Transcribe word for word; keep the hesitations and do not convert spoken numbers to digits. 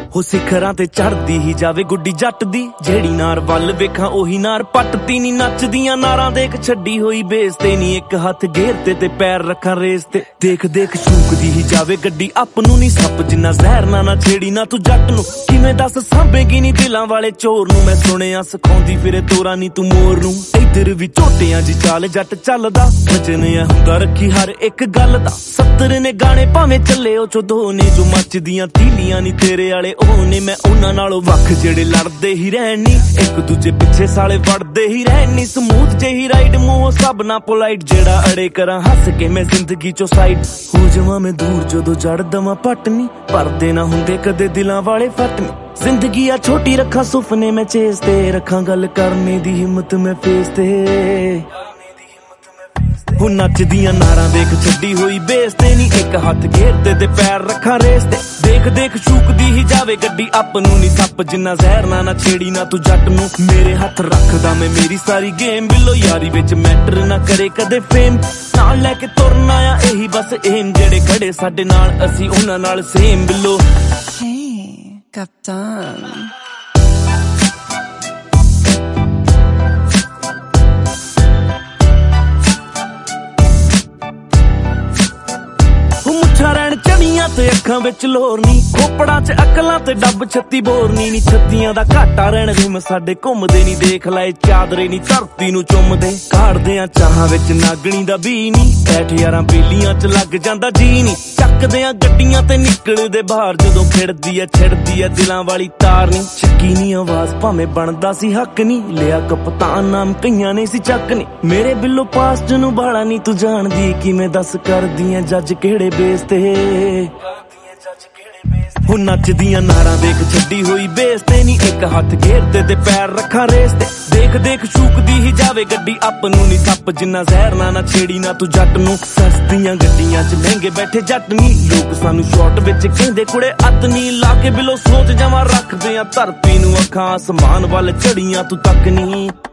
ਹੋ ਸਿਖਰਾਂ ਤੇ ਚੜਦੀ ਹੀ ਜਾਵੇ ਗੁੱਡੀ ਜੱਟ ਦੀ, ਜਿਹੜੀ ਨਾਰ ਵੱਲ ਵੇਖਾਂ ਉਹੀ ਨਾਰ ਪੱਟਦੀ ਨੀ। ਨੱਚਦੀਆਂ ਨਾਰਾਂ ਦੇਖ ਛੱਡੀ ਹੋਈ ਬੇਸ ਤੇ ਨੀ, ਇੱਕ ਹੱਥ ਗੇਰ ਤੇ ਤੇ ਪੈਰ ਰੱਖਾਂ ਰੇਸ ਤੇ। ਦੇਖ ਦੇਖ ਸ਼ੂਕਦੀ ਹੀ ਜਾਵੇ ਗੱਡੀ ਆਪ ਨੂੰ ਨੀ ਸੱਪ ਜਿੰਨਾ ਜ਼ਹਿਰ ਨਾ ਨਾ ਛੇੜੀ ਨਾ ਤੂੰ ਜੱਟ ਨੂੰ। ਕਿਵੇਂ ਦੱਸ ਸਾਂਭੇਗੀ ਨੀ ਦਿਲਾਂ ਵਾਲੇ ਚੋਰ ਨੂੰ, ਮੈਂ ਸੁਣਿਆ ਸਿਖਾਉਂਦੀ ਫਿਰੇ ਤੋਰਾ ਨੀ ਤੂੰ ਮੋਰ ਨੂੰ। ਇੱਧਰ ਵੀ ਝੋਟਿਆਂ ਜੀ ਚਾਲ ਜੱਟ ਚੱਲਦਾ, ਵਜਨ ਆ ਹੁੰਦਾ ਰੱਖੀ ਹਰ ਇੱਕ ਗੱਲ ਦਾ। ਸੱਤਰ ਨੇ ਗਾਣੇ ਭਾਵੇਂ ਚੱਲੇ ਉਹ ਚੋਂ ਦੋ ਨੇ, ਜੋ ਮੱਚਦੀਆਂ ਤੀਲੀਆਂ ਨੀ ਤੇਰੇ ਵਾਲੇ ਉਹ ਨੇ। ਮੈਂ ਉਹਨਾਂ ਨਾਲੋਂ ਵੱਖ ਜਿਹੜੇ ਲੜਦੇ ਹੀ ਰਹਿਣ ਨੀ, ਇੱਕ ਦੂਜੇ ਪਿੱਛੇ ਸਾਲੇ ਵੜਦੇ ਹੀ ਰਹਿਣ ਨੀ। ਸਮੂਥ ਜਿਹੀ ਰਾਈਡ ਮੂੰਹ ਸਭ ਨਾ ਪੋਲਾਈਟ, ਜਿਹੜਾ ਅੜੇ ਕਰਾਂ ਹੱਸ ਕੇ ਮੈਂ ਜ਼ਿੰਦਗੀ ਚੋਂ ਸਾਈਡ। ਹੋ ਜਾਵਾਂ ਮੈਂ ਦੂਰ ਜਦੋਂ ਜੜ ਦਵਾਂ ਪੱਟ ਨੀ, ਪਰਦੇ ਨਾ ਹੁੰਦੇ ਕਦੇ ਦਿਲਾਂ ਵਾਲੇ ਫੱਟ ਨੀ। ਜ਼ਿੰਦਗੀ ਆ ਛੋਟੀ ਰੱਖਾਂ ਸੁਪਨੇ ਮੈਂ ਚੇਸ ਤੇ, ਰੱਖਾਂ ਗੱਲ ਕਰਨੇ ਦੀ ਹਿੰਮਤ ਮੈਂ ਫੇਸ ਤੇ। ਹੁਣ ਨੱਚਦੀਆਂ ਨਾਰਾਂ ਦੇਖ ਛੱਡੀ ਹੋਈ ਬੇਸ ਤੇ ਨੀ, ਇੱਕ ਹੱਥ ਘੇਰਦੇ ਤੇ ਪੈਰ ਰੱਖਾਂ ਰੇਸ ਤੇ। ਦੇਖ ਦੇਖ ਸ਼ੂਕਦੀ ਹੀ ਜਾਵੇ ਗੱਡੀ ਆਪ ਨੂੰ ਨੀ ਸੱਪ ਜਿੰਨਾ ਜ਼ਹਿਰ ਨਾ ਨਾ ਛੇੜੀ ਨਾ ਤੂੰ ਜੱਟ ਨੂੰ। ਮੇਰੇ ਹੱਥ ਰੱਖਦਾ ਮੈਂ ਮੇਰੀ ਸਾਰੀ ਗੇਮ, ਬਿੱਲੋ ਯਾਰੀ ਵਿੱਚ ਮੈਟਰ ਨਾ ਕਰੇ ਕਦੇ ਫੇਮ। ਨਾਲ ਲੈ ਕੇ ਤੁਰਨਾ ਆ ਇਹੀ ਬਸ ਏਮ, ਜਿਹੜੇ ਖੜੇ ਸਾਡੇ ਨਾਲ ਅਸੀਂ ਉਹਨਾਂ ਨਾਲ ਸੇਮ ਬਿੱਲੋ। ਕਪਤਾਨ ਰਹਿਣ ਚੜੀਆਂ ਤੇ ਅੱਖਾਂ ਵਿੱਚ ਲੋਰ ਨੀ, ਖੋਪੜਾਂ ਚ ਅਕਲਾਂ ਤੇ ਡੱਬ ਛੱਤੀ ਬੋਰਨੀ ਨੀ। ਛੱਤੀਆਂ ਦਾ ਘਾਟਾ ਰਹਿਣ ਰਿਮ ਸਾਡੇ ਘੁੰਮਦੇ ਨੀ, ਦੇਖ ਲੈ ਚਾਦਰੇ ਨੀ ਧਰਤੀ ਨੂੰ ਚੁੰਮਦੇ। ਕਾੜਦੇ ਆ ਚਾਹਾਂ ਵਿੱਚ ਨਾਗਣੀ ਦਾ ਬੀ ਨੀ, ਬੈਠ ਯਾਰਾਂ ਬੇਲੀਆਂ ਚ ਲੱਗ ਜਾਂਦਾ ਜੀ ਨੀ। ਚੱਕਦੇ ਆ ਗੱਡੀਆਂ ਤੇ ਨਿਕਲਦੇ ਬਾਹਰ, ਜਦੋਂ ਖਿੜਦੀ ਆ ਛਿੜਦੀ ਆ ਦਿਲਾਂ ਵਾਲੀ ਤਾਰ ਨੀ। ਚੱਕੀ ਨੀ ਆਵਾਜ਼ ਭਾਵੇਂ ਬਣਦਾ ਸੀ ਹੱਕ ਨੀ, ਲਿਆ ਕਪਤਾਨ ਨਾਮ ਕਈਆਂ ਨੇ ਸੀ ਚੱਕ ਨੀ। ਮੇਰੇ ਬਿੱਲੋ ਪਾਸਟ ਨੂੰ ਬਾਲਾ ਨੀ ਤੂੰ ਜਾਣਦੀ, ਕਿਵੇਂ ਦੱਸ ਕਰਦੀਆਂ ਜੱਜ ਕਿਹੜੇ ਬੇਸ ਤੇ। ਹੁਣ ਨੱਚਦੀਆਂ ਨਾਰਾਂ ਦੇਖ ਛੱਡੀ ਹੋਈ ਬੇਸ ਤੇ ਨੀ, ਇੱਕ ਹੱਥ ਘੇਰਦੇ ਤੇ ਪੈਰ ਰੱਖਾਂ ਰੇਸ ਤੇ। ਦੇਖ ਦੇਖ ਸ਼ੂਕਦੀ ਹੀ ਜਾਵੇ ਗੱਡੀ ਆਪ ਨੂੰ ਨੀ ਸੱਪ ਜਿੰਨਾ ਜ਼ਹਿਰ ਨਾ ਨਾ ਛੇੜੀ ਨਾ ਤੂੰ ਜੱਟ ਨੂੰ। ਸਸਤੀਆਂ ਗੱਡੀਆਂ ਚ ਮਹਿੰਗੇ ਬੈਠੇ ਜੱਟ ਨੀ, ਲੋਕ ਸਾਨੂੰ ਸ਼ਾਰਟ ਵਿੱਚ ਕਹਿੰਦੇ ਕੁੜੇ ਅੱਤ ਨੀ। ਲਾ ਕੇ ਬਿੱਲੋ ਸੋਚ ਜਾਵਾਂ ਰੱਖਦੇ ਆ ਧਰਤੀ ਨੂੰ ਅੱਖਾਂ, ਅਸਮਾਨ ਵੱਲ ਚੜੀਆਂ ਤੂੰ ਤੱਕ ਨੀ।